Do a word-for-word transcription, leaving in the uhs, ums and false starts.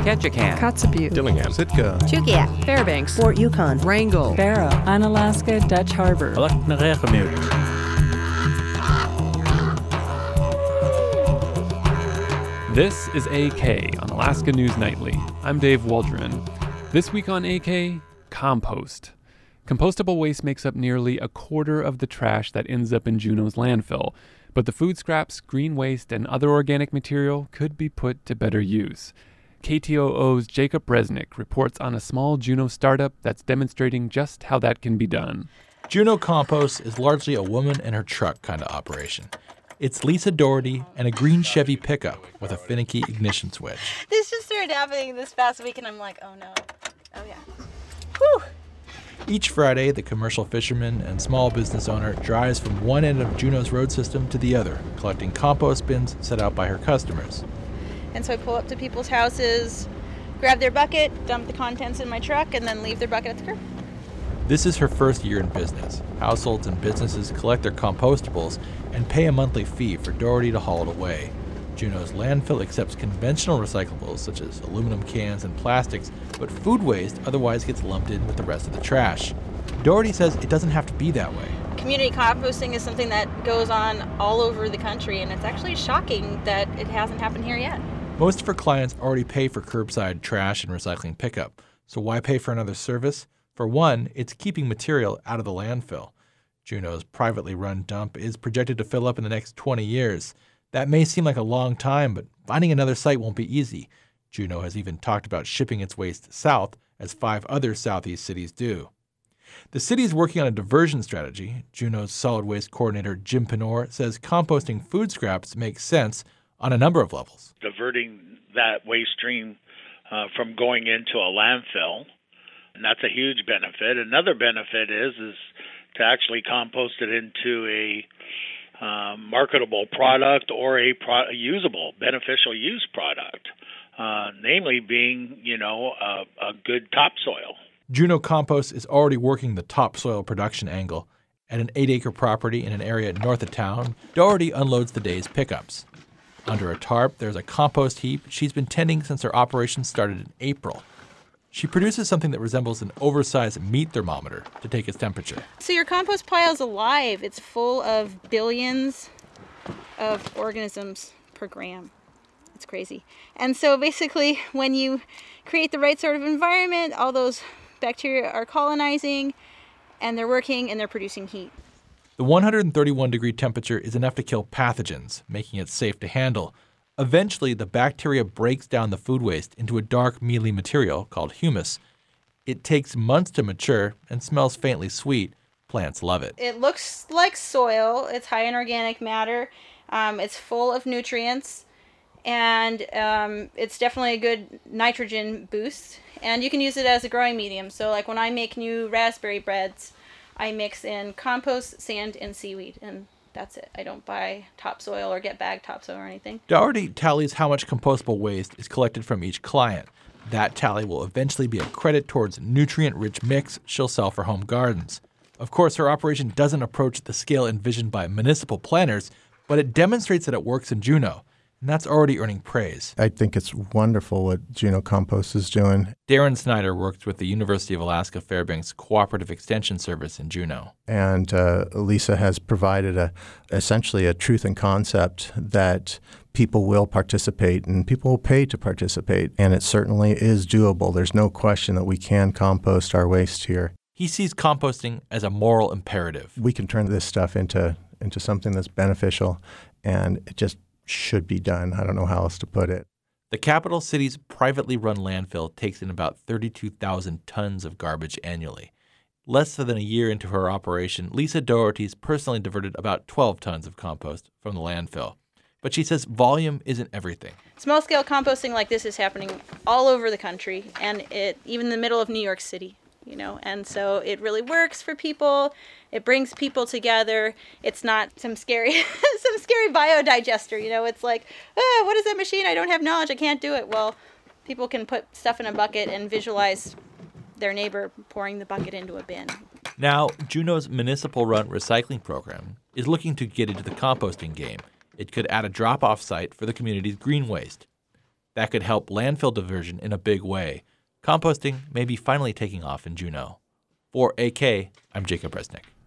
Ketchikan, Kotzebue, Dillingham, Sitka, Chugiak, Fairbanks, Fort Yukon, Wrangell, Barrow, Unalaska, Dutch Harbor, This is A K on Alaska News Nightly. I'm Dave Waldron. This week on A K, compost. Compostable waste makes up nearly a quarter of the trash that ends up in Juneau's landfill, but the food scraps, green waste, and other organic material could be put to better use. K T O O's Jacob Resnick reports on a small Juneau startup that's demonstrating just how that can be done. Juneau Compost is largely a woman and her truck kind of operation. It's Lisa Doherty and a green Chevy pickup with a finicky ignition switch. This just started happening this past week, and I'm like, oh no. Oh yeah. Whew. Each Friday, the commercial fisherman and small business owner drives from one end of Juneau's road system to the other, collecting compost bins set out by her customers. And so I pull up to people's houses, grab their bucket, dump the contents in my truck, and then leave their bucket at the curb. This is her first year in business. Households and businesses collect their compostables and pay a monthly fee for Doherty to haul it away. Juneau's landfill accepts conventional recyclables such as aluminum cans and plastics, but food waste otherwise gets lumped in with the rest of the trash. Doherty says it doesn't have to be that way. Community composting is something that goes on all over the country, and it's actually shocking that it hasn't happened here yet. Most of her clients already pay for curbside trash and recycling pickup, so why pay for another service? For one, it's keeping material out of the landfill. Juneau's privately run dump is projected to fill up in the next twenty years. That may seem like a long time, but finding another site won't be easy. Juneau has even talked about shipping its waste south, as five other southeast cities do. The city is working on a diversion strategy. Juneau's solid waste coordinator, Jim Penor, says composting food scraps makes sense on a number of levels. Diverting that waste stream uh, from going into a landfill, and that's a huge benefit. Another benefit is is to actually compost it into a uh, marketable product or a, pro- a usable, beneficial use product, uh, namely being, you know, a, a good topsoil. Juneau Compost is already working the topsoil production angle. At an eight-acre property in an area north of town, Doherty unloads the day's pickups. Under a tarp, there's a compost heap she's been tending since her operation started in April. She produces something that resembles an oversized meat thermometer to take its temperature. So your compost pile is alive. It's full of billions of organisms per gram. It's crazy. And so basically, when you create the right sort of environment, all those bacteria are colonizing, and they're working, and they're producing heat. The one hundred thirty-one degree temperature is enough to kill pathogens, making it safe to handle. Eventually, the bacteria breaks down the food waste into a dark, mealy material called humus. It takes months to mature and smells faintly sweet. Plants love it. It looks like soil. It's high in organic matter. Um, it's full of nutrients, and um, it's definitely a good nitrogen boost. And you can use it as a growing medium. So like when I make new raspberry breads, I mix in compost, sand, and seaweed, and that's it. I don't buy topsoil or get bagged topsoil or anything. Doherty tallies how much compostable waste is collected from each client. That tally will eventually be a credit towards nutrient-rich mix she'll sell for home gardens. Of course, her operation doesn't approach the scale envisioned by municipal planners, but it demonstrates that it works in Juneau, and that's already earning praise. I think it's wonderful what Juneau Compost is doing. Darren Snyder works with the University of Alaska Fairbanks Cooperative Extension Service in Juneau. And uh, Lisa has provided a essentially a truth and concept that people will participate and people will pay to participate. And it certainly is doable. There's no question that we can compost our waste here. He sees composting as a moral imperative. We can turn this stuff into, into something that's beneficial, and it just should be done. I don't know how else to put it. The capital city's privately run landfill takes in about thirty-two thousand tons of garbage annually. Less than a year into her operation, Lisa Doherty's personally diverted about twelve tons of compost from the landfill. But she says volume isn't everything. Small-scale composting like this is happening all over the country, and it even in the middle of New York City, you know, and so it really works for people. It brings people together. It's not some scary some scary biodigester, you know. It's like, oh, what is that machine? I don't have knowledge. I can't do it. Well, people can put stuff in a bucket and visualize their neighbor pouring the bucket into a bin. Now, Juneau's municipal-run recycling program is looking to get into the composting game. It could add a drop-off site for the community's green waste. That could help landfill diversion in a big way. Composting may be finally taking off in Juneau. For A K, I'm Jacob Resnick.